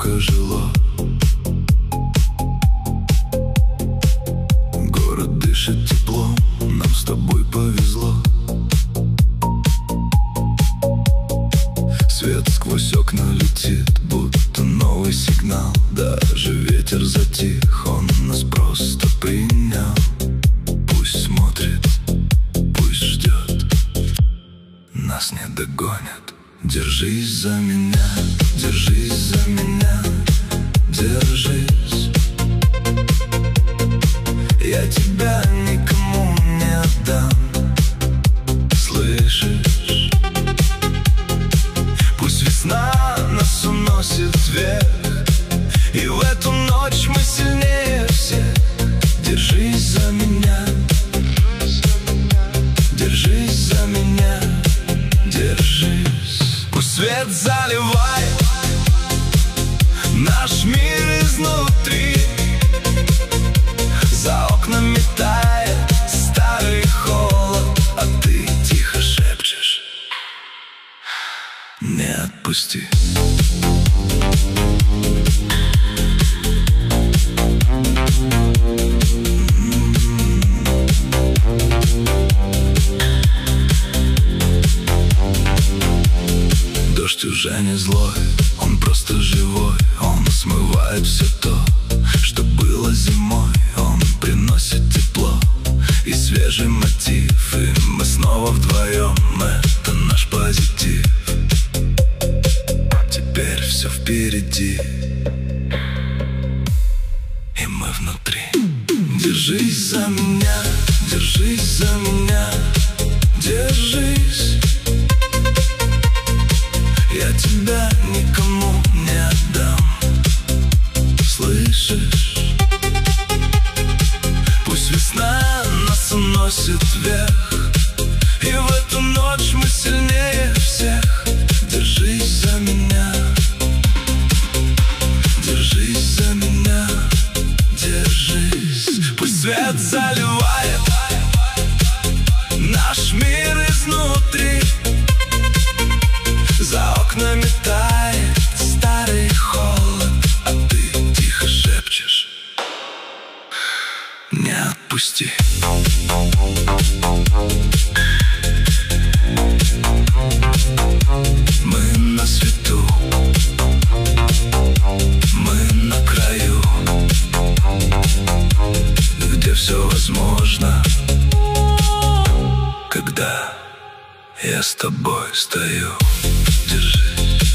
жило. Город дышит теплом, нам с тобой повезло. Свет сквозь окна летит, будто новый сигнал. Даже ветер затих, он нас просто принял. Пусть смотрит, пусть ждет, нас не догонят. Держись за меня, держись за меня, держись. Я тебя никому не отдам, слышишь? Пусть весна нас уносит вверх, и в эту ночь мы сильнее всех. Держись за меня, держись за меня, держись. Пусть свет заливает наш мир изнутри. За окнами тает старый холод, а ты тихо шепчешь: не отпусти. Дождь уже не злой, он просто живой. Он смывает все то, что было зимой. Он приносит тепло и свежий мотив, и мы снова вдвоем, это наш позитив. Теперь все впереди, и мы внутри. Держись за меня, держись за меня, держись. Я тебя никому не отдам, слышишь? Пусть весна нас уносит вверх, и в эту ночь мы сильнее всех. Держись за меня, держись за меня, держись. Пусть свет заливает наш мир изнутри. За окнами тает старый холод, а ты тихо шепчешь: не отпусти. Мы на свету, мы на краю, где все возможно, когда я с тобой стою. Держись.